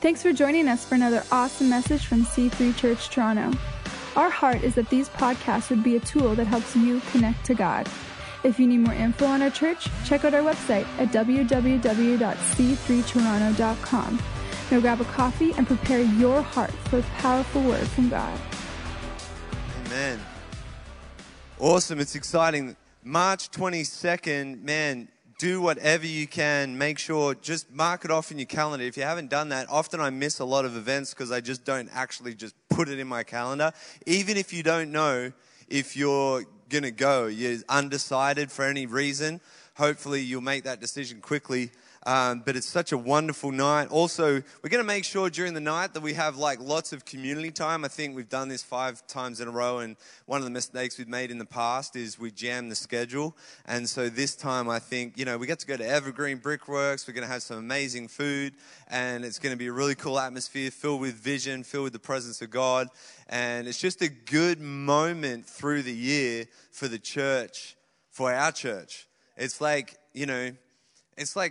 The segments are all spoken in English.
Thanks for joining us for another awesome message from C3 Church Toronto. Our heart is that these podcasts would be a tool that helps you connect to God. If you need more info on our church, check out our website at www.c3toronto.com. Now grab a coffee and prepare your heart for a powerful word from God. Amen. Awesome. It's exciting. March 22nd, man, do whatever you can. Make sure, just mark it off in your calendar. If you haven't done that, often I miss a lot of events because I just don't actually just put it in my calendar. Even if you don't know if you're going to go, you're undecided for any reason, hopefully you'll make that decision quickly. But it's such a wonderful night. Also, we're going to make sure during the night that we have like lots of community time. I think we've done this 5 times in a row, and one of the mistakes we've made in the past is we jam the schedule. And so this time I think, we get to go to Evergreen Brickworks. We're going to have some amazing food, and it's going to be a really cool atmosphere filled with vision, filled with the presence of God. And it's just a good moment through the year for the church, for our church. It's like, it's like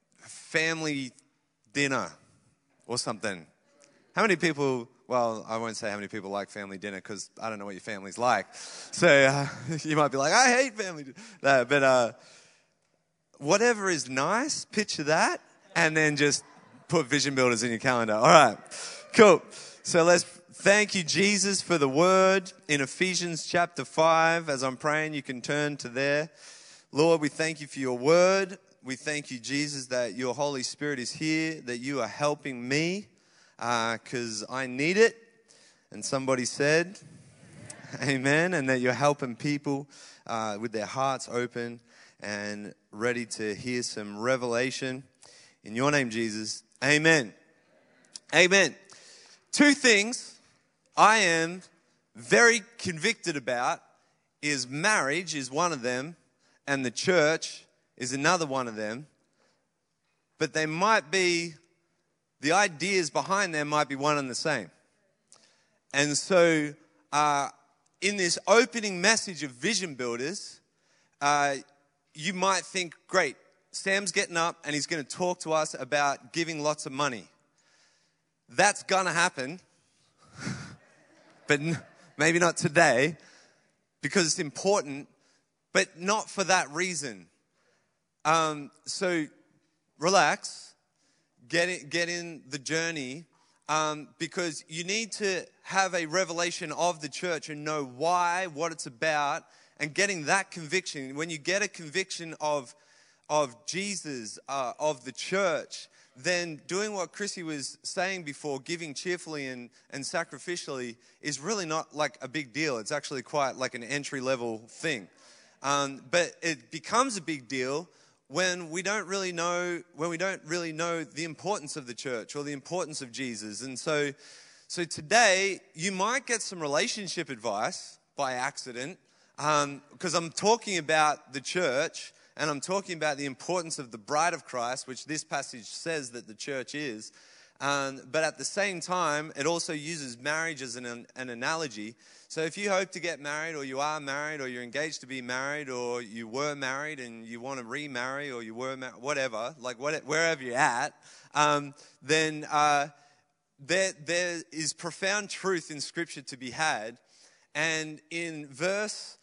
family dinner or something. How many people, well, I won't say how many people like family dinner because I don't know what your family's like. So you might be like, I hate family dinner. No, but whatever is nice, picture that, and then just put Vision Builders in your calendar. All right, cool. So let's thank you, Jesus, for the word in Ephesians chapter 5. As I'm praying, you can turn to there. Lord, we thank you for your word. We thank you, Jesus, that your Holy Spirit is here, that you are helping me because I need it. And somebody said, amen, and that you're helping people with their hearts open and ready to hear some revelation. In your name, Jesus, amen. Amen. 2 things I am very convicted about is marriage is one of them, and the church is another one of them, but they might be, the ideas behind them might be one and the same. And so in this opening message of Vision Builders, you might think, great, Sam's getting up and he's going to talk to us about giving lots of money. That's going to happen, but maybe not today, because it's important, but not for that reason. So relax, get in the journey, because you need to have a revelation of the church and know why, what it's about, and getting that conviction. When you get a conviction of Jesus, of the church, then doing what Chrissy was saying before, giving cheerfully and sacrificially, is really not like a big deal. It's actually quite like an entry-level thing. But it becomes a big deal when we don't really know the importance of the church or the importance of Jesus. And so today you might get some relationship advice by accident, because I'm talking about the church and I'm talking about the importance of the bride of Christ, which this passage says that the church is. But at the same time, it also uses marriage as an analogy. So if you hope to get married, or you are married, or you're engaged to be married, or you were married and you want to remarry, or you were whatever, wherever you're at, then there is profound truth in Scripture to be had. And in verse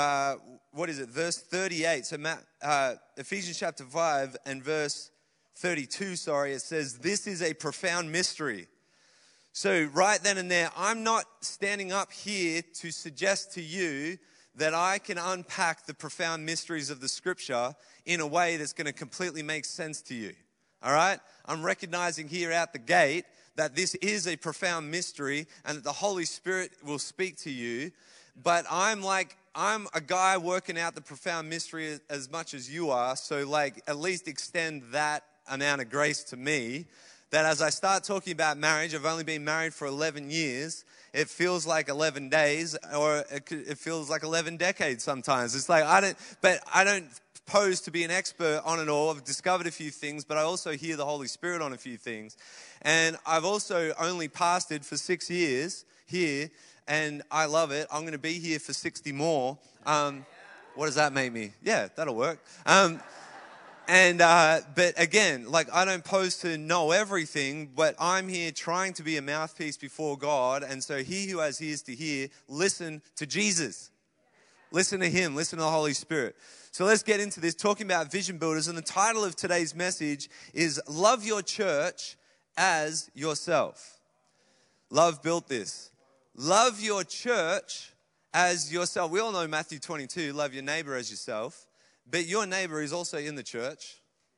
38, so Ephesians chapter 5 and verse 32, it says, this is a profound mystery. So right then and there, I'm not standing up here to suggest to you that I can unpack the profound mysteries of the Scripture in a way that's going to completely make sense to you. All right? I'm recognizing here out the gate that this is a profound mystery and that the Holy Spirit will speak to you. But I'm a guy working out the profound mystery as much as you are. So at least extend that amount of grace to me, that as I start talking about marriage, I've only been married for 11 years. It feels like 11 days, or it feels like 11 decades sometimes. It's like I don't pose to be an expert on it all. I've discovered a few things, but I also hear the Holy Spirit on a few things. And I've also only pastored for 6 years here, and I love it. I'm going to be here for 60 more. What does that make me? Yeah, that'll work. And, but again, like I don't pose to know everything, but I'm here trying to be a mouthpiece before God. And so he who has ears to hear, listen to Jesus. Listen to him, listen to the Holy Spirit. So let's get into this, talking about vision builders. And the title of today's message is Love Your Church as Yourself. Love built this. Love your church as yourself. We all know Matthew 22, love your neighbor as yourself. But your neighbor is also in the church.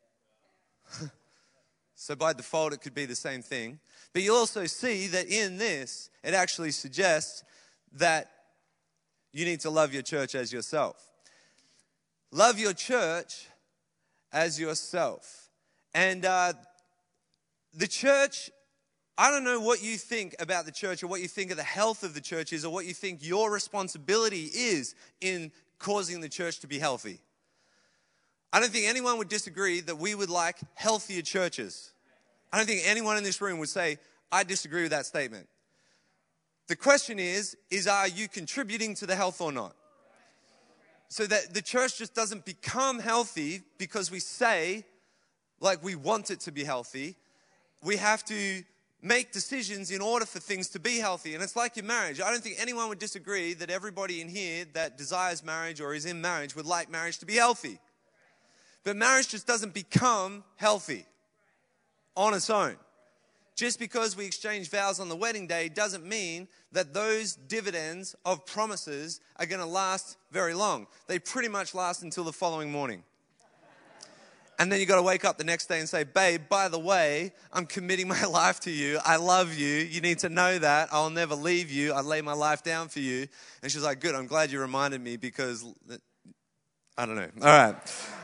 So by default, it could be the same thing. But you'll also see that in this, it actually suggests that you need to love your church as yourself. Love your church as yourself. And the church, I don't know what you think about the church or what you think of the health of the church is or what you think your responsibility is in causing the church to be healthy. I don't think anyone would disagree that we would like healthier churches. I don't think anyone in this room would say, I disagree with that statement. The question is are you contributing to the health or not? So that the church just doesn't become healthy because we say, like we want it to be healthy. We have to make decisions in order for things to be healthy. And it's like your marriage. I don't think anyone would disagree that everybody in here that desires marriage or is in marriage would like marriage to be healthy. But marriage just doesn't become healthy on its own. Just because we exchange vows on the wedding day doesn't mean that those dividends of promises are going to last very long. They pretty much last until the following morning. And then you got to wake up the next day and say, babe, by the way, I'm committing my life to you. I love you. You need to know that. I'll never leave you. I lay my life down for you. And she's like, good, I'm glad you reminded me because, I don't know. All right.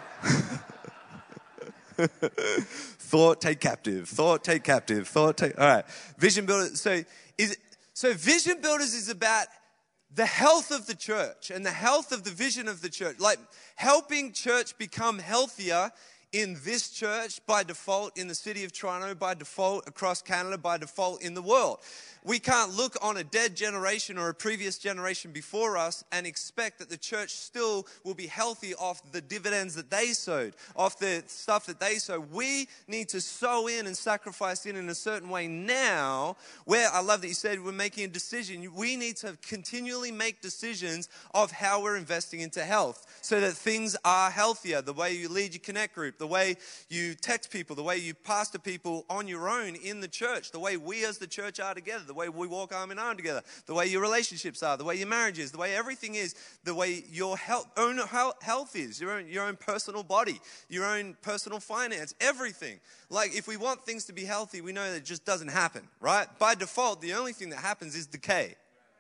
Thought take captive. Thought take captive. Thought take. All right. Vision builders. So vision builders is about the health of the church and the health of the vision of the church. Like helping church become healthier in this church, by default in the city of Toronto, by default across Canada, by default in the world. We can't look on a dead generation or a previous generation before us and expect that the church still will be healthy off the dividends that they sowed, off the stuff that they sowed. We need to sow in and sacrifice in a certain way now, where I love that you said we're making a decision. We need to continually make decisions of how we're investing into health so that things are healthier. The way you lead your connect group, the way you text people, the way you pastor people on your own in the church, the way we as the church are together, the way we walk arm in arm together, the way your relationships are, the way your marriage is, the way everything is, the way your own health is, your own personal body, your own personal finance, everything. Like if we want things to be healthy, we know that it just doesn't happen, right? By default, the only thing that happens is decay.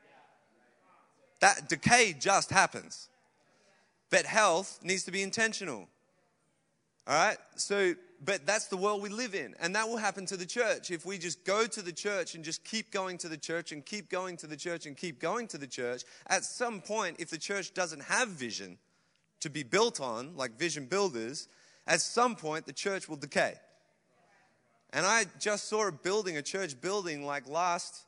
That decay just happens. But health needs to be intentional. All right? But that's the world we live in. And that will happen to the church. If we just go to the church and just keep going to the church and keep going to the church and keep going to the church, at some point, if the church doesn't have vision to be built on, like vision builders, at some point, the church will decay. And I just saw a church building like last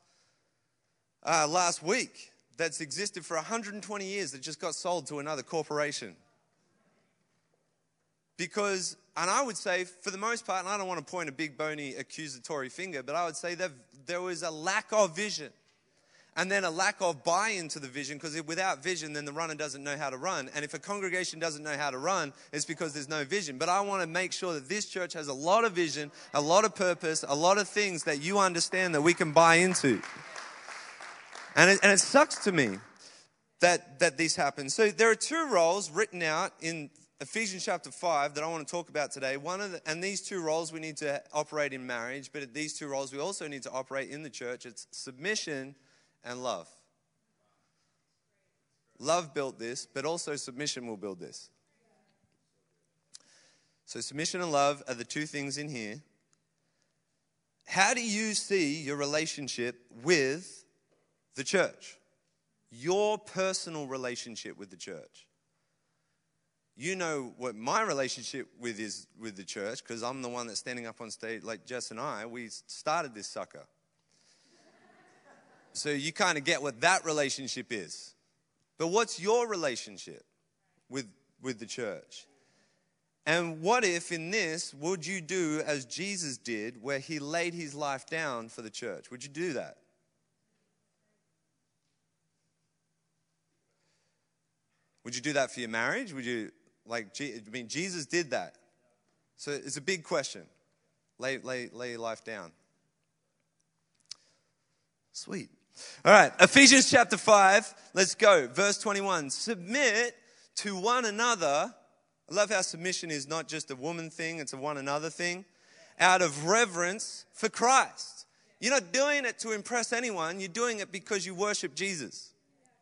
week that's existed for 120 years that just got sold to another corporation. Because, and I would say for the most part, and I don't want to point a big bony accusatory finger, but I would say that there was a lack of vision. And then a lack of buy-in to the vision, because without vision, then the runner doesn't know how to run. And if a congregation doesn't know how to run, it's because there's no vision. But I want to make sure that this church has a lot of vision, a lot of purpose, a lot of things that you understand that we can buy into. And it sucks to me that this happens. So there are two roles written out in Ephesians chapter 5 that I want to talk about today. And these two roles we need to operate in marriage, but these two roles we also need to operate in the church. It's submission and love. Love built this, but also submission will build this. So submission and love are the two things in here. How do you see your relationship with the church? Your personal relationship with the church. You know what my relationship is with the church, because I'm the one that's standing up on stage, like Jess and I, we started this sucker. So you kind of get what that relationship is. But what's your relationship with the church? And what if in this, would you do as Jesus did, where he laid his life down for the church? Would you do that? Would you do that for your marriage? Would you, Jesus did that. So it's a big question. Lay your life down. Sweet. All right, Ephesians chapter 5, let's go. Verse 21, submit to one another. I love how submission is not just a woman thing, it's a one another thing. Out of reverence for Christ. You're not doing it to impress anyone, you're doing it because you worship Jesus.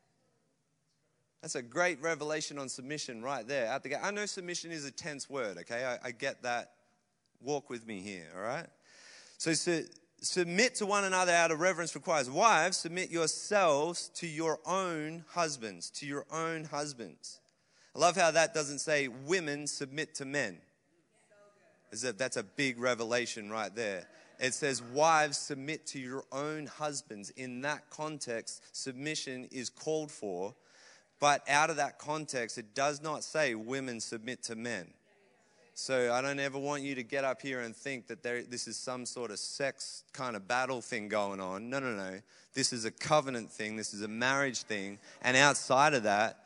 That's a great revelation on submission right there. Out the gate. I know submission is a tense word, okay? I get that. Walk with me here, all right? So submit to one another out of reverence for Christ. Wives, submit yourselves to your own husbands, to your own husbands. I love how that doesn't say women submit to men. That's a big revelation right there. It says wives submit to your own husbands. In that context, submission is called for. But out of that context, it does not say women submit to men. So I don't ever want you to get up here and think that this is some sort of sex kind of battle thing going on. No. This is a covenant thing. This is a marriage thing. And outside of that,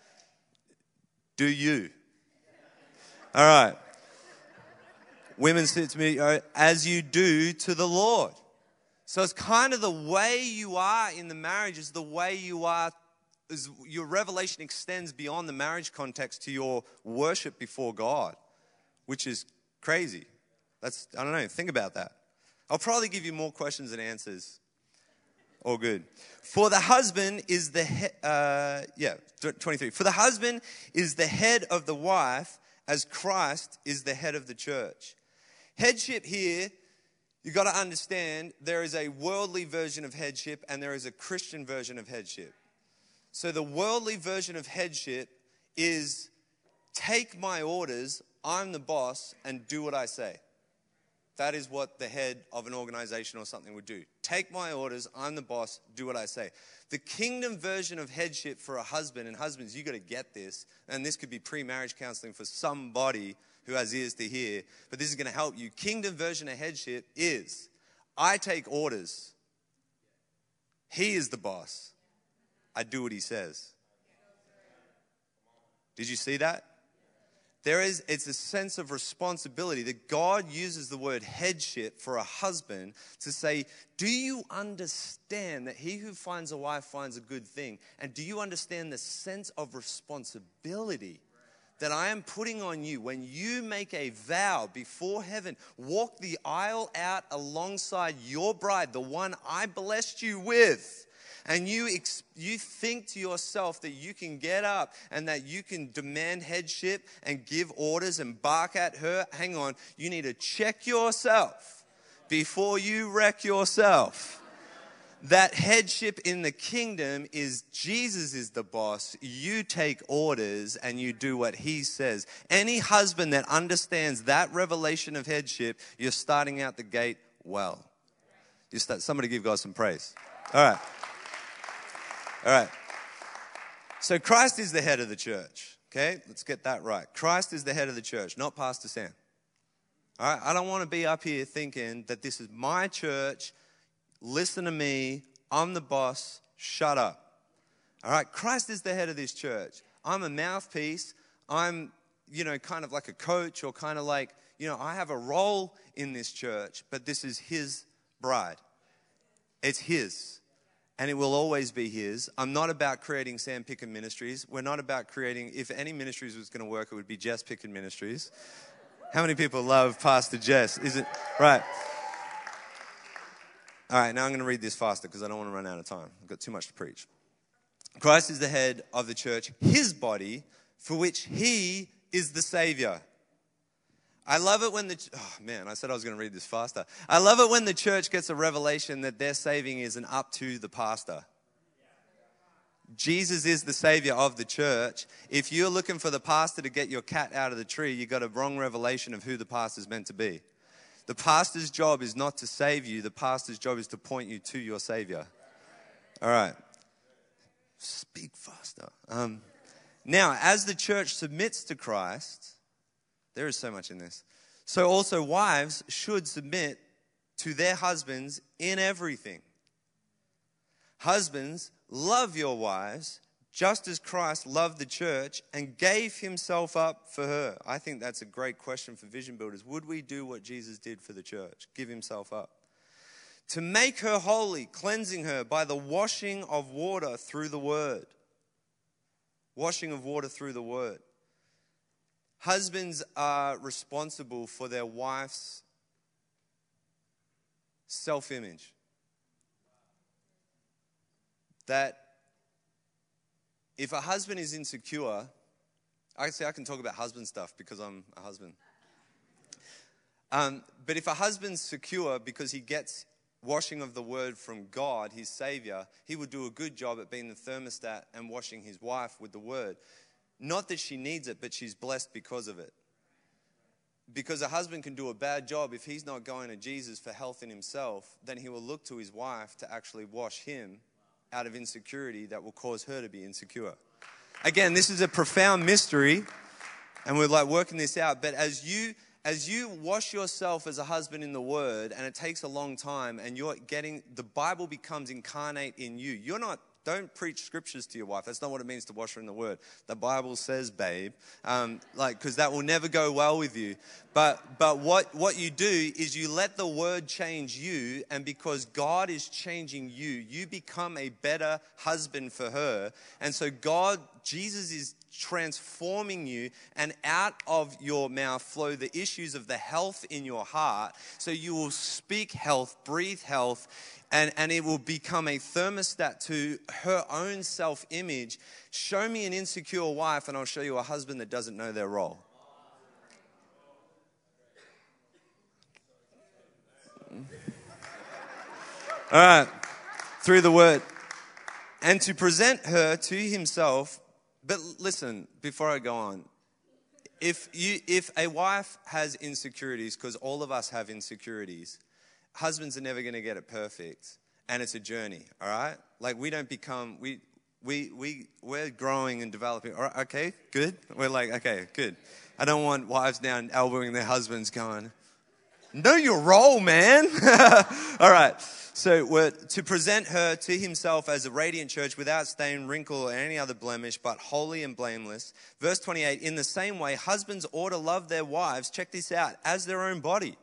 do you. All right. Women sit to me as you do to the Lord. So it's kind of the way you are in the marriage is the way you are. Your revelation extends beyond the marriage context to your worship before God, which is crazy. I don't know, think about that. I'll probably give you more questions than answers. All good. For the husband is the head, 23. For the husband is the head of the wife as Christ is the head of the church. Headship here, you've got to understand there is a worldly version of headship and there is a Christian version of headship. So the worldly version of headship is take my orders, I'm the boss, and do what I say. That is what the head of an organization or something would do. Take my orders, I'm the boss, do what I say. The kingdom version of headship for a husband, and husbands, you got to get this, and this could be pre-marriage counseling for somebody who has ears to hear, but this is going to help you. Kingdom version of headship is, I take orders. He is the boss. I do what he says. Did you see that? It's a sense of responsibility that God uses the word headship for a husband to say, do you understand that he who finds a wife finds a good thing? And do you understand the sense of responsibility that I am putting on you when you make a vow before heaven, walk the aisle out alongside your bride, the one I blessed you with? And you think to yourself that you can get up and that you can demand headship and give orders and bark at her. Hang on, you need to check yourself before you wreck yourself. That headship in the kingdom is Jesus is the boss. You take orders and you do what he says. Any husband that understands that revelation of headship, you're starting out the gate well. Somebody give God some praise. All right. So Christ is the head of the church. Okay, let's get that right. Christ is the head of the church, not Pastor Sam. All right, I don't want to be up here thinking that this is my church. Listen to me. I'm the boss. Shut up. All right, Christ is the head of this church. I'm a mouthpiece. I'm, kind of like a coach or kind of like, I have a role in this church, but this is his bride. It's his. And it will always be his. I'm not about creating Sam Picken Ministries. We're not about creating, if any ministries was going to work, it would be Jess Picken Ministries. How many people love Pastor Jess? Is it right? All right, now I'm going to read this faster because I don't want to run out of time. I've got too much to preach. Christ is the head of the church, his body, for which he is the Savior. I love it when I said I was going to read this faster. I love it when the church gets a revelation that their saving isn't up to the pastor. Jesus is the Savior of the church. If you're looking for the pastor to get your cat out of the tree, you got a wrong revelation of who the pastor's meant to be. The pastor's job is not to save you. The pastor's job is to point you to your Savior. All right. Speak faster. Now, as the church submits to Christ, There is so much in this. So also wives should submit to their husbands in everything. Husbands, love your wives just as Christ loved the church and gave himself up for her. I think that's a great question for vision builders. Would we do what Jesus did for the church? Give himself up. To make her holy, cleansing her by the washing of water through the word. Washing of water through the word. Husbands are responsible for their wife's self-image. That if a husband is insecure, I can talk about husband stuff because I'm a husband. But if a husband's secure because he gets washing of the word from God, his Savior, he would do a good job at being the thermostat and washing his wife with the word. Not that she needs it, but she's blessed because of it. Because a husband can do a bad job if he's not going to Jesus for health in himself, then he will look to his wife to actually wash him out of insecurity that will cause her to be insecure. Again, this is a profound mystery, and we're like working this out. But as you wash yourself as a husband in the Word, and it takes a long time, and the Bible becomes incarnate in you. Don't preach scriptures to your wife. That's not what it means to wash her in the Word. The Bible says, babe, because that will never go well with you. But what you do is you let the Word change you, and because God is changing you, you become a better husband for her. And so Jesus is transforming you, and out of your mouth flow the issues of the health in your heart. So you will speak health, breathe health, and it will become a thermostat to her own self-image. Show me an insecure wife, and I'll show you a husband that doesn't know their role. All right, through the word. And to present her to himself. But listen, before I go on, if a wife has insecurities, because all of us have insecurities, husbands are never going to get it perfect, and it's a journey. All right, like we don't become we're growing and developing. All right, okay, good. We're like, okay, good. I don't want wives now elbowing their husbands, going, "Know your role, man." All right. So we're to present her to himself as a radiant church without stain, wrinkle, or any other blemish, but holy and blameless. Verse 28, in the same way, husbands ought to love their wives, check this out, as their own body.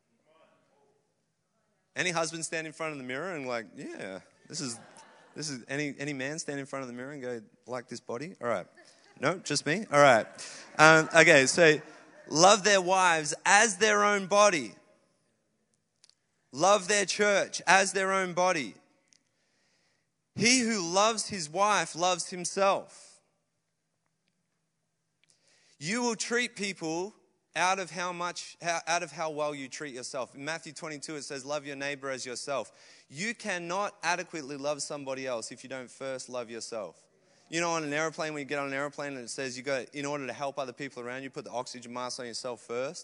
Any husband stand in front of the mirror and like, yeah, this is any man stand in front of the mirror and go, like this body? All right. No, just me? All right. Okay, so love their wives as their own body. Love their church as their own body. He who loves his wife loves himself. You will treat people out of how well you treat yourself. In Matthew 22, it says, love your neighbor as yourself. You cannot adequately love somebody else if you don't first love yourself. You know, on an airplane, when you get on an airplane and it says you go, in order to help other people around you, put the oxygen mask on yourself first.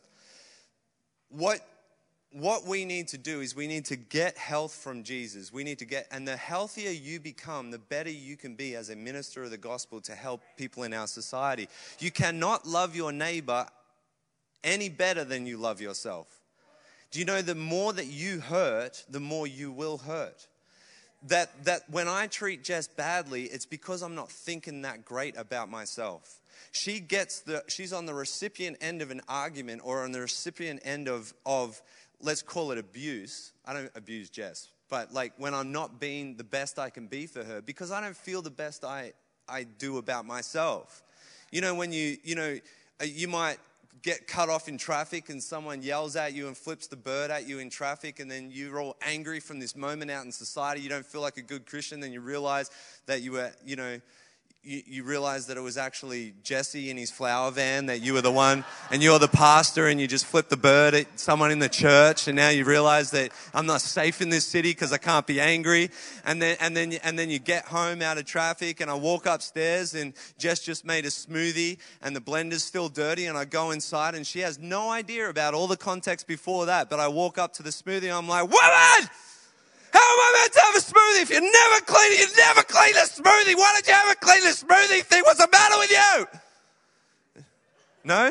What we need to do is we need to get health from Jesus. And the healthier you become, the better you can be as a minister of the gospel to help people in our society. You cannot love your neighbor any better than you love yourself. Do you know the more that you hurt, the more you will hurt? That when I treat Jess badly, it's because I'm not thinking that great about myself. She's on the recipient end of an argument, or on the recipient end of let's call it abuse. I don't abuse Jess, but like when I'm not being the best I can be for her because I don't feel the best I do about myself. You know, when you might get cut off in traffic and someone yells at you and flips the bird at you in traffic, and then you're all angry from this moment out in society. You don't feel like a good Christian. Then you realize that you were, you realize that it was actually Jesse in his flower van, that you were the one, and you're the pastor, and you just flipped the bird at someone in the church, and now you realize that I'm not safe in this city because I can't be angry. And then you get home out of traffic, and I walk upstairs, and Jess just made a smoothie, and the blender's still dirty, and I go inside, and she has no idea about all the context before that, but I walk up to the smoothie, and I'm like, woman! How am I meant to have a smoothie if you never clean a smoothie? Why don't you ever clean the smoothie thing? What's the matter with you? No?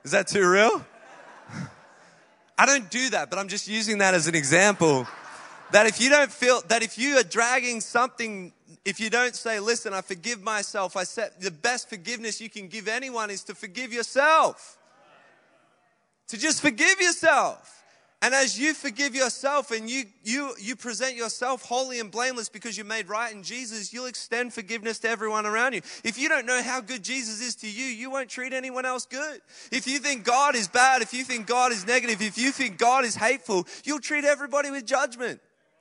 Is that too real? I don't do that, but I'm just using that as an example. That if you don't feel, that if you are dragging something, if you don't say, listen, I forgive myself, the best forgiveness you can give anyone is to forgive yourself. To just forgive yourself. And as you forgive yourself and you present yourself holy and blameless because you're made right in Jesus, you'll extend forgiveness to everyone around you. If you don't know how good Jesus is to you, you won't treat anyone else good. If you think God is bad, if you think God is negative, if you think God is hateful, you'll treat everybody with judgment.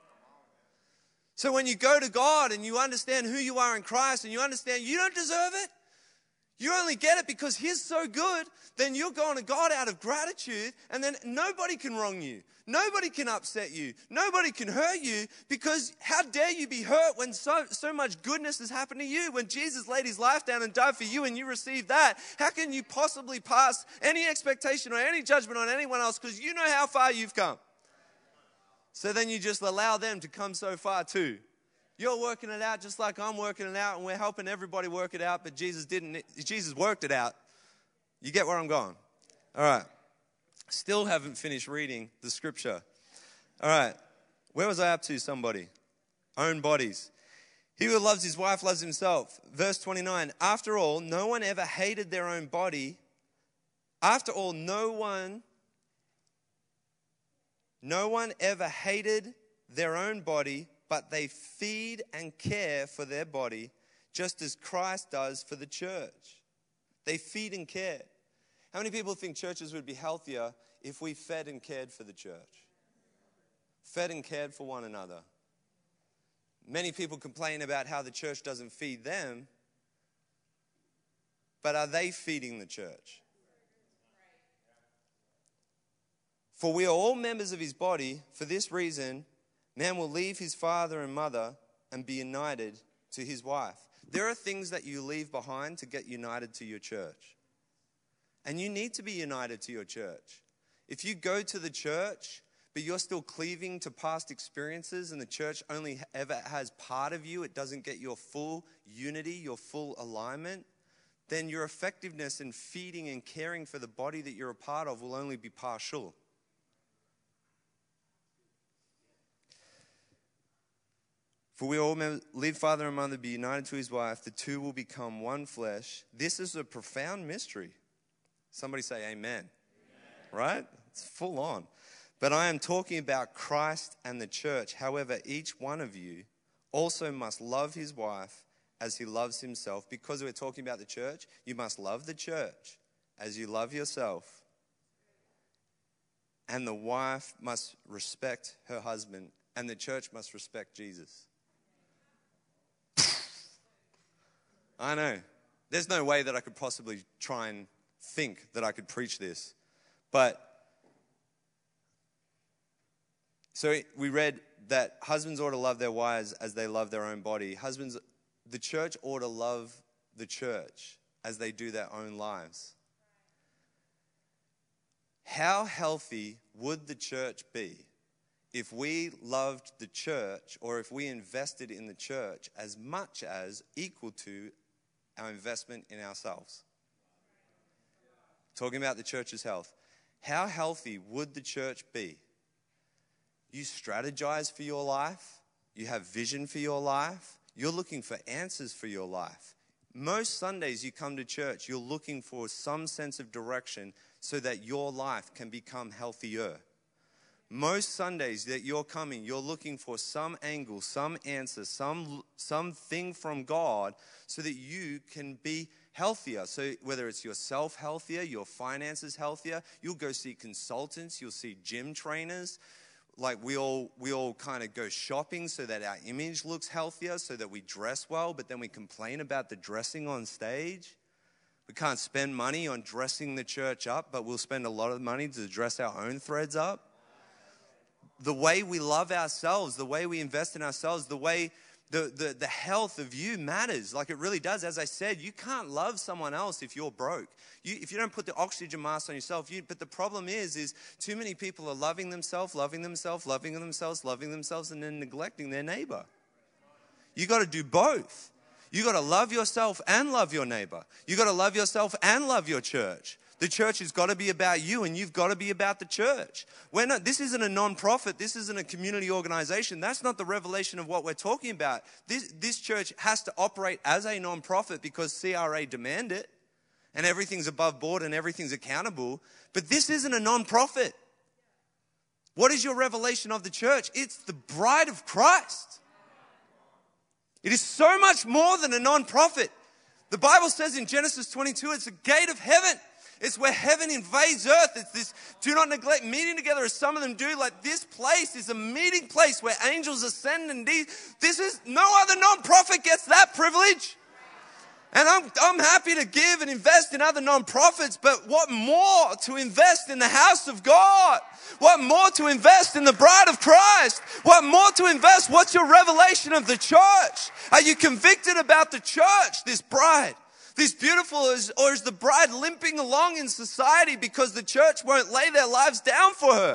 So when you go to God and you understand who you are in Christ and you understand you don't deserve it, you only get it because He's so good, then you're going to God out of gratitude, and then nobody can wrong you. Nobody can upset you. Nobody can hurt you, because how dare you be hurt when so much goodness has happened to you? When Jesus laid His life down and died for you and you received that, how can you possibly pass any expectation or any judgment on anyone else, because you know how far you've come? So then you just allow them to come so far too. You're working it out just like I'm working it out, and we're helping everybody work it out, but Jesus didn't. Jesus worked it out. You get where I'm going? All right. Still haven't finished reading the scripture. All right. Where was I up to, somebody? Own bodies. He who loves his wife loves himself. Verse 29. After all, no one ever hated their own body. After all, no one ever hated their own body, but they feed and care for their body, just as Christ does for the church. They feed and care. How many people think churches would be healthier if we fed and cared for the church? Fed and cared for one another. Many people complain about how the church doesn't feed them, but are they feeding the church? For we are all members of His body. For this reason, man will leave his father and mother and be united to his wife. There are things that you leave behind to get united to your church. And you need to be united to your church. If you go to the church, but you're still cleaving to past experiences and the church only ever has part of you, it doesn't get your full unity, your full alignment, then your effectiveness in feeding and caring for the body that you're a part of will only be partial. For we all leave father and mother, be united to his wife, the two will become one flesh. This is a profound mystery. Somebody say amen. Amen. Right? It's full on. But I am talking about Christ and the church. However, each one of you also must love his wife as he loves himself. Because we're talking about the church, you must love the church as you love yourself. And the wife must respect her husband, and the church must respect Jesus. I know. There's no way that I could possibly try and think that I could preach this. But, so we read that husbands ought to love their wives as they love their own body. The church ought to love the church as they do their own lives. How healthy would the church be if we loved the church, or if we invested in the church as much as equal to our investment in ourselves? Talking about the church's health. How healthy would the church be? You strategize for your life. You have vision for your life. You're looking for answers for your life. Most Sundays you come to church, you're looking for some sense of direction so that your life can become healthier. Most Sundays that you're coming, you're looking for some angle, some answer, something from God so that you can be healthier. So whether it's yourself healthier, your finances healthier, you'll go see consultants, you'll see gym trainers. Like we all kind of go shopping so that our image looks healthier, so that we dress well, but then we complain about the dressing on stage. We can't spend money on dressing the church up, but we'll spend a lot of money to dress our own threads up. The way we love ourselves, the way we invest in ourselves, the way the health of you matters. Like it really does. As I said, you can't love someone else if you're broke. If you don't put the oxygen mask on yourself, but the problem is too many people are loving themselves, and then neglecting their neighbor. You got to do both. You got to love yourself and love your neighbor. You got to love yourself and love your church. The church has got to be about you, and you've got to be about the church. This isn't a non-profit. This isn't a community organization. That's not the revelation of what we're talking about. This church has to operate as a non-profit because CRA demand it, and everything's above board and everything's accountable. But this isn't a non-profit. What is your revelation of the church? It's the bride of Christ. It is so much more than a non-profit. The Bible says in Genesis 22, it's a gate of heaven. It's where heaven invades earth. It's this, do not neglect meeting together as some of them do. Like, this place is a meeting place where angels ascend and this is, no other non-profit gets that privilege. And I'm happy to give and invest in other non-profits, but what more to invest in the house of God? What more to invest in the bride of Christ? What more to invest? What's your revelation of the church? Are you convicted about the church, this bride? This beautiful, or is the bride limping along in society because the church won't lay their lives down for her?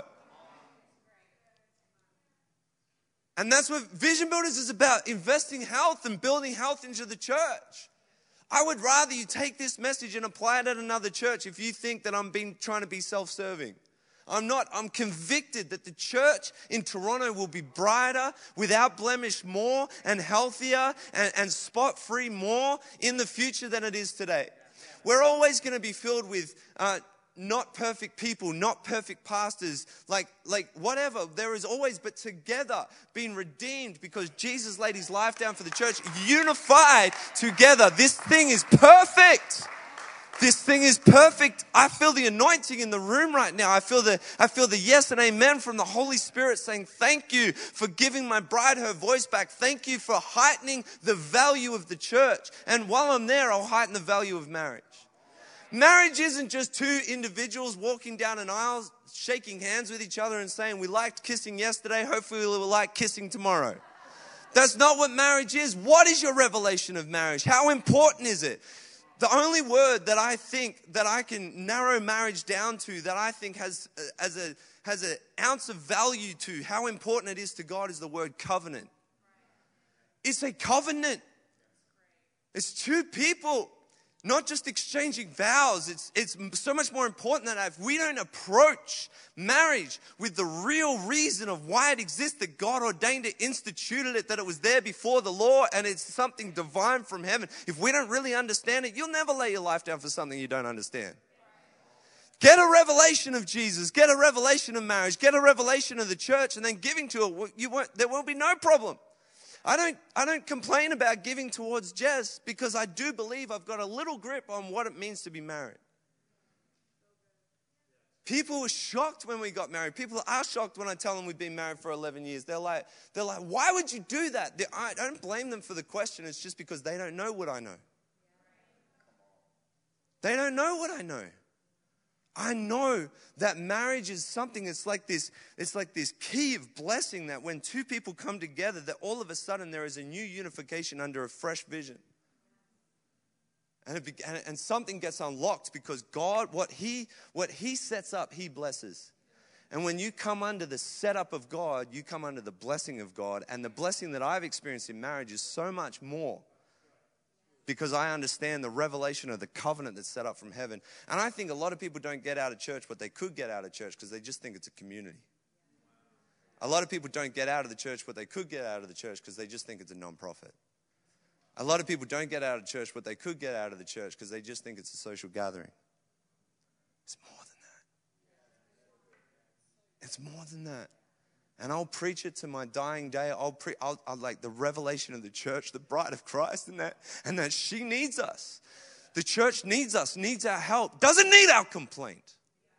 And that's what Vision Builders is about, investing health and building health into the church. I would rather you take this message and apply it at another church if you think that I'm trying to be self-serving. I'm not. I'm convicted that the church in Toronto will be brighter, without blemish more, and healthier, and spot-free more in the future than it is today. We're always going to be filled with not perfect people, not perfect pastors, like whatever. There is always, but together, being redeemed because Jesus laid his life down for the church, unified together. This thing is perfect. This thing is perfect. I feel the anointing in the room right now. I feel the yes and amen from the Holy Spirit saying, thank you for giving my bride her voice back. Thank you for heightening the value of the church. And while I'm there, I'll heighten the value of marriage. Marriage isn't just two individuals walking down an aisle, shaking hands with each other and saying, we liked kissing yesterday, hopefully we'll like kissing tomorrow. That's not what marriage is. What is your revelation of marriage? How important is it? The only word that I think that I can narrow marriage down to, that I think has an ounce of value to how important it is to God, is the word covenant. It's a covenant. It's two people, not just exchanging vows. It's so much more important than that. If we don't approach marriage with the real reason of why it exists, that God ordained it, instituted it, that it was there before the law, and it's something divine from heaven. If we don't really understand it, you'll never lay your life down for something you don't understand. Get a revelation of Jesus. Get a revelation of marriage. Get a revelation of the church, and then giving to it. There will be no problem. I don't complain about giving towards Jess because I do believe I've got a little grip on what it means to be married. People were shocked when we got married. People are shocked when I tell them we've been married for 11 years. They're like, why would you do that? I don't blame them for the question. It's just because they don't know what I know. They don't know what I know. I know that marriage is something, it's like this key of blessing, that when two people come together, that all of a sudden there is a new unification under a fresh vision. And something gets unlocked because God, what he sets up, he blesses. And when you come under the setup of God, you come under the blessing of God. And the blessing that I've experienced in marriage is so much more, because I understand the revelation of the covenant that's set up from heaven. And I think a lot of people don't get out of church what they could get out of church because they just think it's a community. A lot of people don't get out of the church what they could get out of the church because they just think it's a non-profit. A lot of people don't get out of church what they could get out of the church because they just think it's a social gathering. It's more than that. It's more than that. And I'll preach it to my dying day. I'll like the revelation of the church, the bride of Christ, and that she needs us. The church needs us, needs our help, doesn't need our complaint.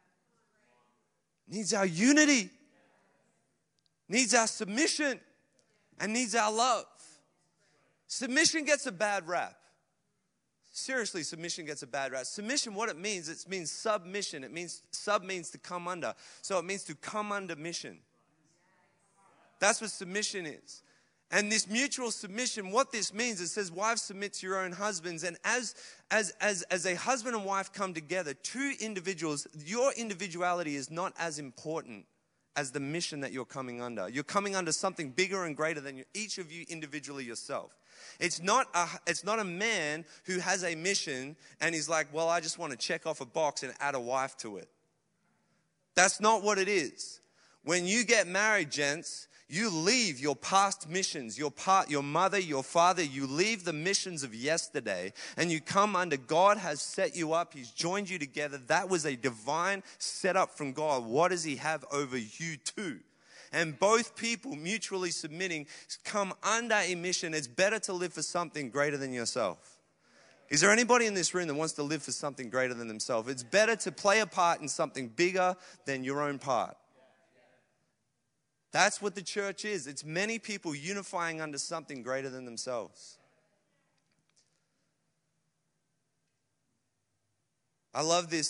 Needs our unity, needs our submission, and needs our love. Submission gets a bad rap. Seriously, submission gets a bad rap. Submission, what it means submission. Sub means to come under. So it means to come under mission. That's what submission is. And this mutual submission, what this means, it says, wives, submit to your own husbands. And as a husband and wife come together, two individuals, your individuality is not as important as the mission that you're coming under. You're coming under something bigger and greater than each of you individually yourself. It's not a man who has a mission and he's like, well, I just want to check off a box and add a wife to it. That's not what it is. When you get married, gents, you leave your past missions, your mother, your father, you leave the missions of yesterday and you come under God has set you up. He's joined you together. That was a divine setup from God. What does he have over you too? And both people mutually submitting come under a mission. It's better to live for something greater than yourself. Is there anybody in this room that wants to live for something greater than themselves? It's better to play a part in something bigger than your own part. That's what the church is. It's many people unifying under something greater than themselves. I love this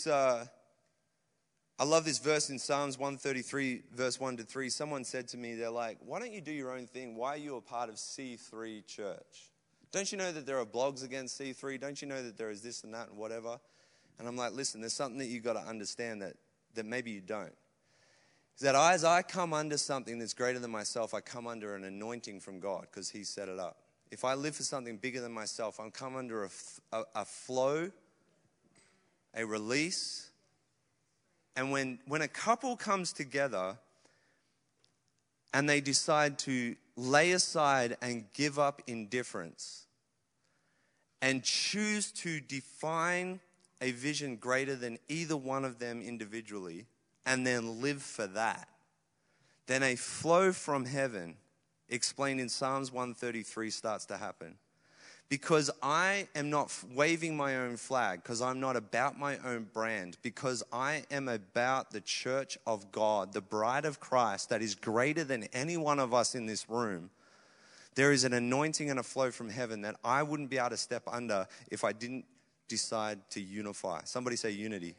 verse in Psalms 133, verse 1-3. Someone said to me, they're like, why don't you do your own thing? Why are you a part of C3 Church? Don't you know that there are blogs against C3? Don't you know that there is this and that and whatever? And I'm like, listen, there's something that you've got to understand that maybe you don't. Is that as I come under something that's greater than myself, I come under an anointing from God because he set it up. If I live for something bigger than myself, I come under a flow, a release. And when a couple comes together and they decide to lay aside and give up indifference and choose to define a vision greater than either one of them individually, and then live for that, then a flow from heaven, explained in Psalms 133, starts to happen. Because I am not waving my own flag, because I'm not about my own brand, because I am about the church of God, the bride of Christ that is greater than any one of us in this room. There is an anointing and a flow from heaven that I wouldn't be able to step under if I didn't decide to unify. Somebody say unity.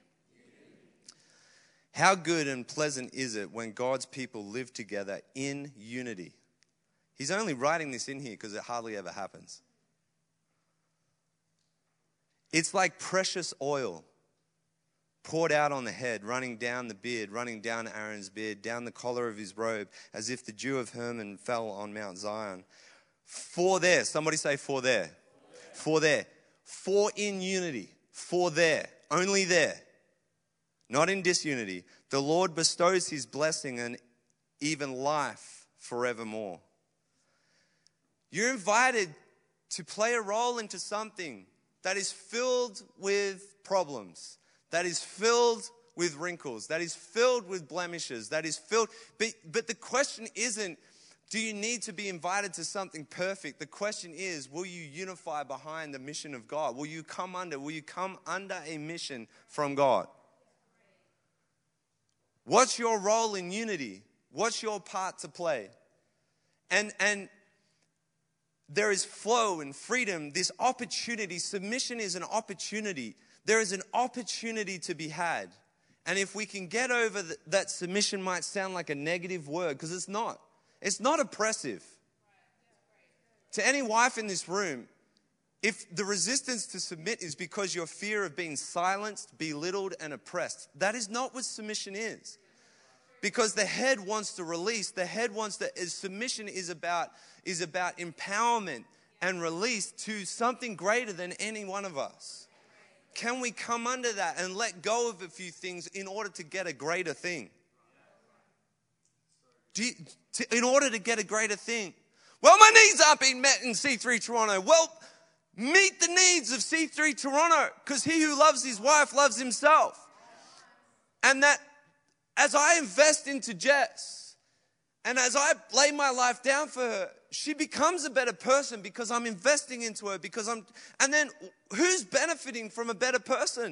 How good and pleasant is it when God's people live together in unity? He's only writing this in here because it hardly ever happens. It's like precious oil poured out on the head, running down the beard, running down Aaron's beard, down the collar of his robe, as if the dew of Hermon fell on Mount Zion. For there, somebody say for there. For there. For in unity. For there. Only there. Not in disunity. The Lord bestows his blessing and even life forevermore. You're invited to play a role into something that is filled with problems, that is filled with wrinkles, that is filled with blemishes, that is filled. But the question isn't, do you need to be invited to something perfect? The question is, will you unify behind the mission of God? Will you come under a mission from God? What's your role in unity? What's your part to play? And there is flow and freedom, this opportunity. Submission is an opportunity. There is an opportunity to be had. And if we can get over that submission might sound like a negative word, because it's not. It's not oppressive. To any wife in this room, if the resistance to submit is because your fear of being silenced, belittled, and oppressed, that is not what submission is. Because the head wants to release. The head wants to. Submission is about empowerment and release to something greater than any one of us. Can we come under that and let go of a few things in order to get a greater thing? In order to get a greater thing. Well, my needs aren't being met in C3 Toronto. Well, meet the needs of C3 Toronto, because he who loves his wife loves himself. And that as I invest into Jess, and as I lay my life down for her, she becomes a better person because I'm investing into her, and then who's benefiting from a better person?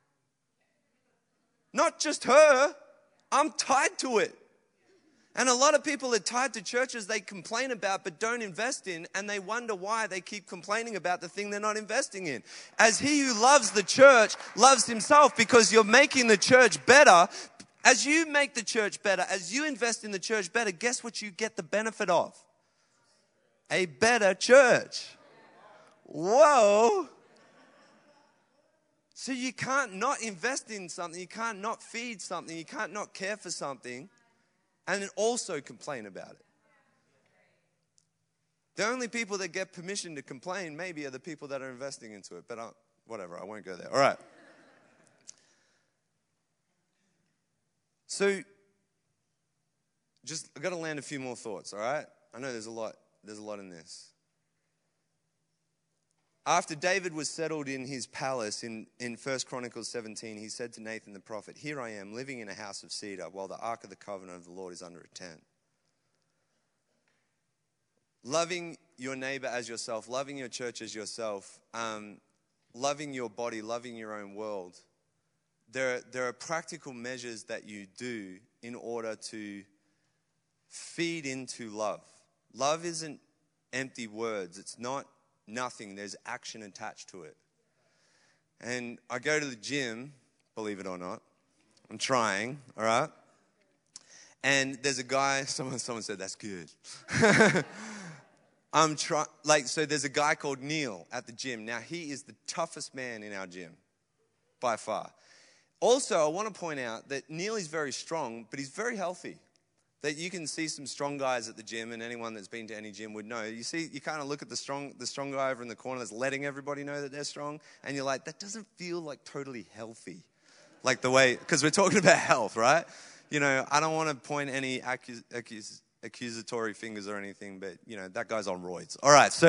Not just her, I'm tied to it. And a lot of people are tied to churches they complain about but don't invest in, and they wonder why they keep complaining about the thing they're not investing in. As he who loves the church loves himself, because you're making the church better. As you make the church better, as you invest in the church better, guess what you get the benefit of? A better church. Whoa. So you can't not invest in something. You can't not feed something. You can't not care for something and then also complain about it. The only people that get permission to complain maybe are the people that are investing into it. But whatever, I won't go there. All right. So, I've got to land a few more thoughts, all right? I know there's a lot in this. After David was settled in his palace in 1 Chronicles 17, he said to Nathan the prophet, "Here I am, living in a house of cedar, while the ark of the covenant of the Lord is under a tent." Loving your neighbor as yourself, loving your church as yourself, loving your body, loving your own world. There are practical measures that you do in order to feed into love. Love isn't empty words. It's not nothing. There's action attached to it. And I go to the gym, believe it or not. I'm trying, all right? And there's a guy, someone said, "That's good." So there's a guy called Neil at the gym. Now, he is the toughest man in our gym, by far. Also, I want to point out that Neil is very strong, but he's very healthy. That you can see some strong guys at the gym, and anyone that's been to any gym would know. You kind of look at the strong guy over in the corner that's letting everybody know that they're strong, and you're like, that doesn't feel like totally healthy. Like the way, because we're talking about health, right? You know, I don't want to point any accusatory fingers or anything, but, you know, that guy's on roids. All right,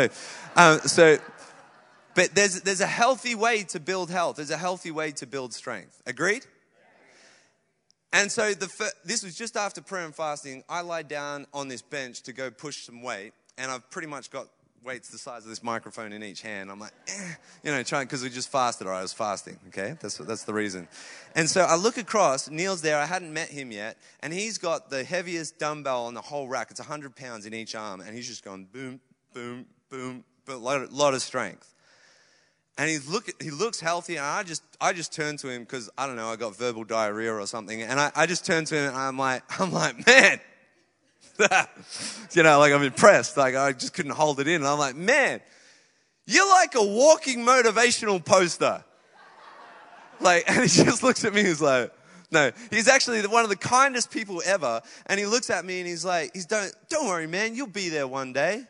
but there's a healthy way to build health. There's a healthy way to build strength. Agreed? And so this was just after prayer and fasting. I lied down on this bench to go push some weight, and I've pretty much got weights the size of this microphone in each hand. I'm like, trying, because we just fasted, or I was fasting, okay? That's the reason. And so I look across, Neil's there, I hadn't met him yet, and he's got the heaviest dumbbell on the whole rack. It's 100 pounds in each arm, and he's just going boom, boom, boom, but a lot of strength. And he looks healthy, and I just turned to him because, I don't know, I got verbal diarrhea or something. And I just turned to him, and I'm like, man, I'm impressed. Like, I just couldn't hold it in. And I'm like, man, you're like a walking motivational poster. And he just looks at me, he's like, no, he's actually one of the kindest people ever. And he looks at me, and he's like, don't worry, man, you'll be there one day.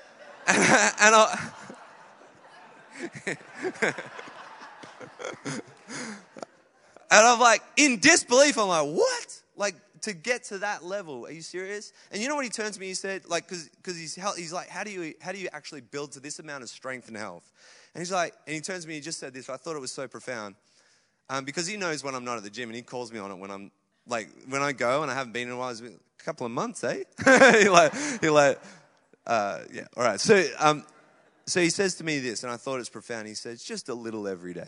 And I'm like, in disbelief, I'm like, what? Like, to get to that level, are you serious? And you know what he turned to me, he said, like, because he's like, how do you actually build to this amount of strength and health? And he's like, and he turns to me, he just said this, I thought it was so profound. Because he knows when I'm not at the gym, and he calls me on it when I'm, like, when I go, and I haven't been in a while, it's been a couple of months, eh? Yeah, all right. So he says to me this, and I thought it's profound. He says, just a little every day.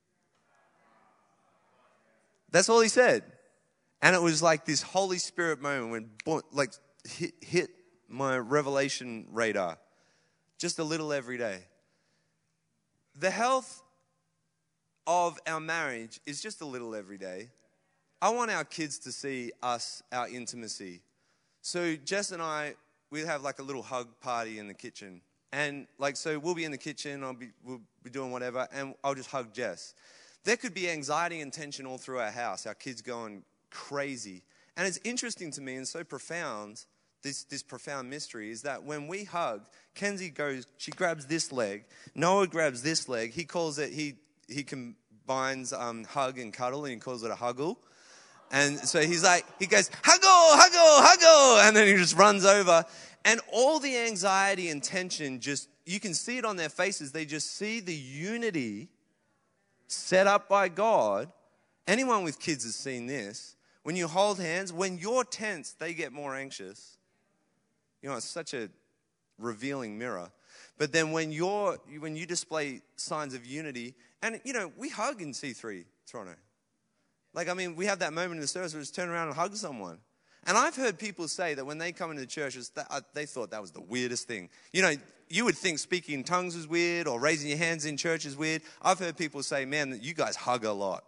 That's all he said. And it was like this Holy Spirit moment when, like, hit my revelation radar. Just a little every day. The health of our marriage is just a little every day. I want our kids to see us, our intimacy. So Jess and I, we have like a little hug party in the kitchen. And so we'll be in the kitchen, we'll be doing whatever, and I'll just hug Jess. There could be anxiety and tension all through our house, our kids going crazy. And it's interesting to me and so profound, this profound mystery, is that when we hug, Kenzie she grabs this leg, Noah grabs this leg, he calls it, he combines hug and cuddle, and he calls it a huggle. And so he goes, huggle, huggle, huggle, and then he just runs over. And all the anxiety and tension, you can see it on their faces. They just see the unity set up by God. Anyone with kids has seen this. When you hold hands, when you're tense, they get more anxious. It's such a revealing mirror. But then when you display signs of unity, and, we hug in C3 Toronto. We have that moment in the service where we just turn around and hug someone. And I've heard people say that when they come into the churches, they thought that was the weirdest thing. You would think speaking in tongues was weird, or raising your hands in church is weird. I've heard people say, man, you guys hug a lot.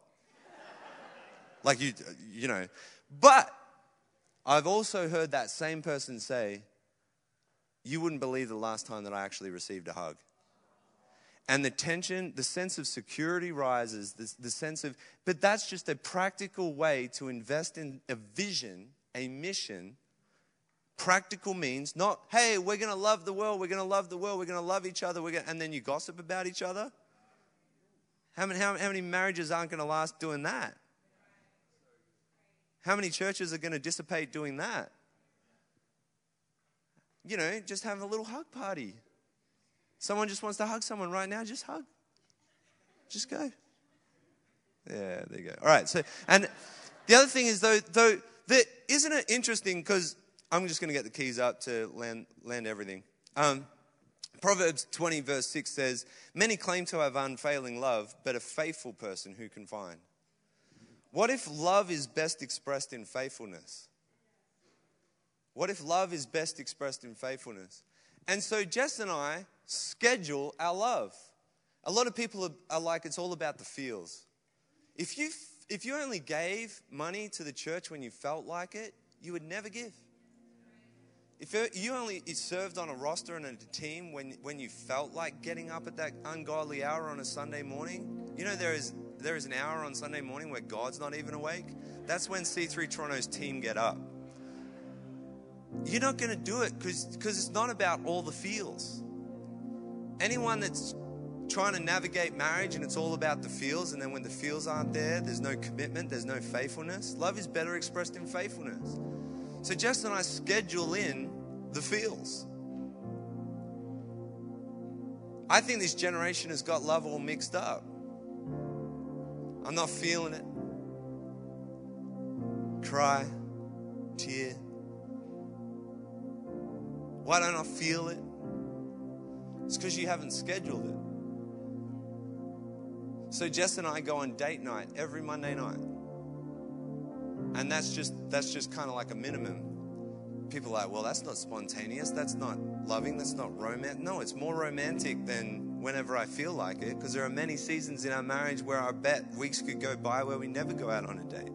But I've also heard that same person say, you wouldn't believe the last time that I actually received a hug. And the tension, the sense of security rises, the sense of, but that's just a practical way to invest in a vision, a mission practical means, not, hey, we're going to love the world, we're going to love the world, we're going to love each other, and then you gossip about each other. How many marriages aren't going to last doing that? How many churches are going to dissipate doing that? You know, just have a little hug party. Someone just wants to hug someone right now, just hug. Just go. Yeah, there you go. All right, so, and the other thing is, though isn't it interesting, because I'm just going to get the keys up to land everything. Proverbs 20 verse 6 says, many claim to have unfailing love, but a faithful person who can find? What if love is best expressed in faithfulness? What if love is best expressed in faithfulness? And so Jess and I schedule our love. A lot of people are like, it's all about the feels. If you only gave money to the church when you felt like it, you would never give. If you only served on a roster and a team when you felt like getting up at that ungodly hour on a Sunday morning, you know there is an hour on Sunday morning where God's not even awake. That's when C3 Toronto's team get up. You're not going to do it because it's not about all the feels. Anyone that's trying to navigate marriage and it's all about the feels, and then when the feels aren't there, there's no commitment, there's no faithfulness. Love is better expressed in faithfulness. So Jess and I schedule in the feels. I think this generation has got love all mixed up. I'm not feeling it. Cry, tear. Why don't I feel it? It's because you haven't scheduled it. So Jess and I go on date night every Monday night. And that's just kind of like a minimum. People are like, well, that's not spontaneous. That's not loving. That's not romantic. No, it's more romantic than whenever I feel like it, because there are many seasons in our marriage where I bet weeks could go by where we never go out on a date.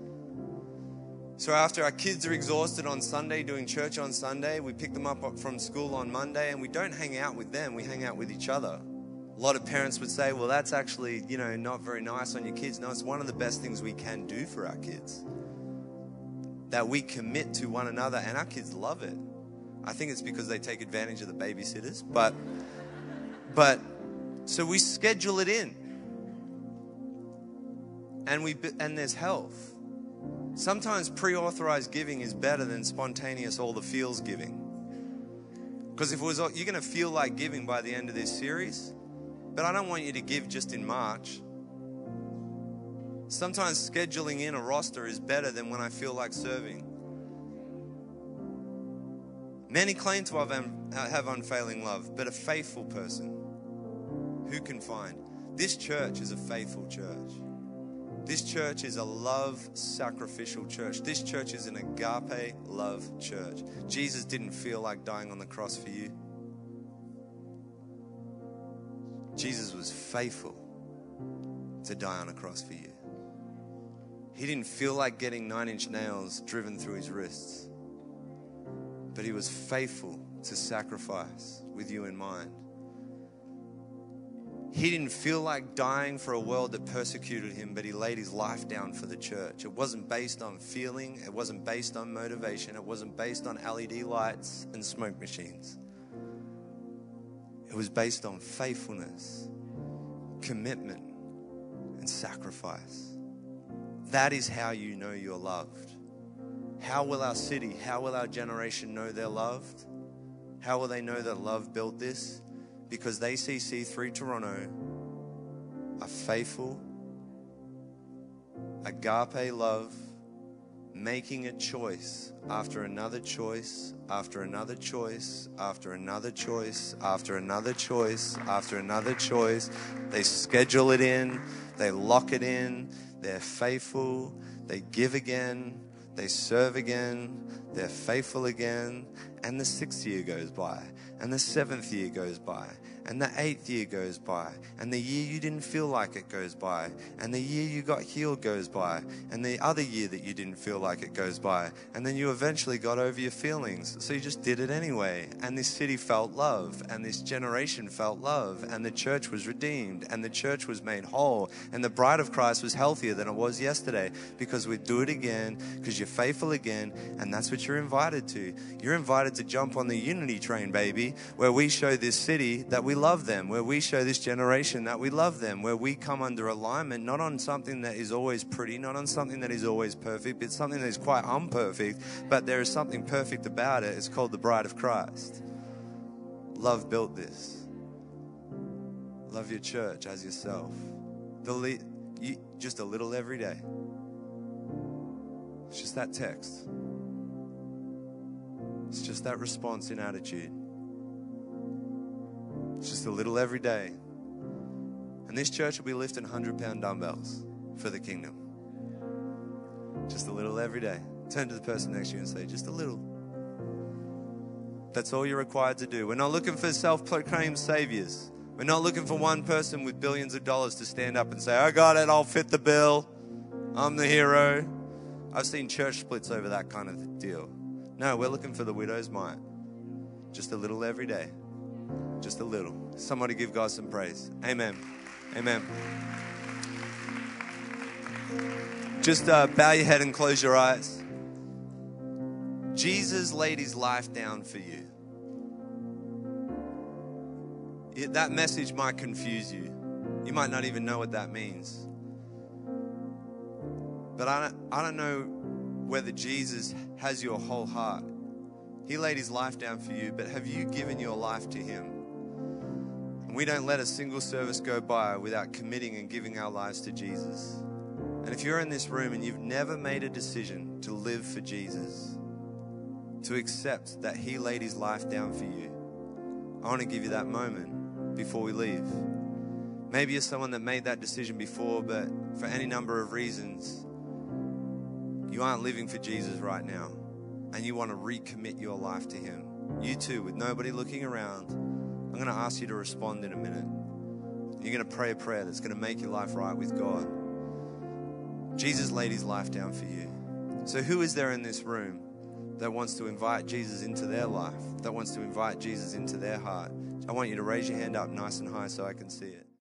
So after our kids are exhausted on Sunday, doing church on Sunday, we pick them up from school on Monday, and we don't hang out with them. We hang out with each other. A lot of parents would say, well, that's actually, not very nice on your kids. No, it's one of the best things we can do for our kids. That we commit to one another, and our kids love it. I think it's because they take advantage of the babysitters. But so we schedule it in. And there's health. Sometimes pre-authorized giving is better than spontaneous all the feels giving. Because if it was, you're going to feel like giving by the end of this series, but I don't want you to give just in March. Sometimes scheduling in a roster is better than when I feel like serving. Many claim to have unfailing love, but a faithful person, who can find? This church is a faithful church. This church is a love sacrificial church. This church is an agape love church. Jesus didn't feel like dying on the cross for you. Jesus was faithful to die on a cross for you. He didn't feel like getting 9-inch nails driven through his wrists, but he was faithful to sacrifice with you in mind. He didn't feel like dying for a world that persecuted him, but he laid his life down for the church. It wasn't based on feeling. It wasn't based on motivation. It wasn't based on LED lights and smoke machines. It was based on faithfulness, commitment, and sacrifice. That is how you know you're loved. How will our city, how will our generation know they're loved? How will they know that love built this? Because they see C3 Toronto, a faithful, agape love, making a choice after another choice, after another choice, after another choice, after another choice, after another choice. They schedule it in, they lock it in, they're faithful, they give again, they serve again, they're faithful again, and the 6th year goes by, and the 7th year goes by, and the 8th year goes by, and the year you didn't feel like it goes by, and the year you got healed goes by, and the other year that you didn't feel like it goes by, and then you eventually got over your feelings, so you just did it anyway, and this city felt love, and this generation felt love, and the church was redeemed, and the church was made whole, and the bride of Christ was healthier than it was yesterday, because we do it again, because you're faithful again, and that's what church you're invited to. You're invited to jump on the unity train, baby, where we show this city that we love them, where we show this generation that we love them, where we come under alignment, not on something that is always pretty, not on something that is always perfect, but something that is quite unperfect, but there is something perfect about it. It's called the bride of Christ. Love built this. Love your church as yourself. Just a little every day. It's just that text. It's just that response in attitude. It's just a little every day. And this church will be lifting 100-pound dumbbells for the kingdom. Just a little every day. Turn to the person next to you and say, just a little. That's all you're required to do. We're not looking for self-proclaimed saviors. We're not looking for one person with billions of dollars to stand up and say, I got it, I'll fit the bill. I'm the hero. I've seen church splits over that kind of deal. No, we're looking for the widow's mite. Just a little every day. Just a little. Somebody give God some praise. Amen. Amen. Just bow your head and close your eyes. Jesus laid his life down for you. That message might confuse you. You might not even know what that means. But I don't know whether Jesus has your whole heart. He laid his life down for you, but have you given your life to him? And we don't let a single service go by without committing and giving our lives to Jesus. And if you're in this room and you've never made a decision to live for Jesus, to accept that he laid his life down for you, I want to give you that moment before we leave. Maybe you're someone that made that decision before, but for any number of reasons, you aren't living for Jesus right now, and you want to recommit your life to him. You too, with nobody looking around, I'm going to ask you to respond in a minute. You're going to pray a prayer that's going to make your life right with God. Jesus laid his life down for you. So who is there in this room that wants to invite Jesus into their life, that wants to invite Jesus into their heart? I want you to raise your hand up nice and high so I can see it.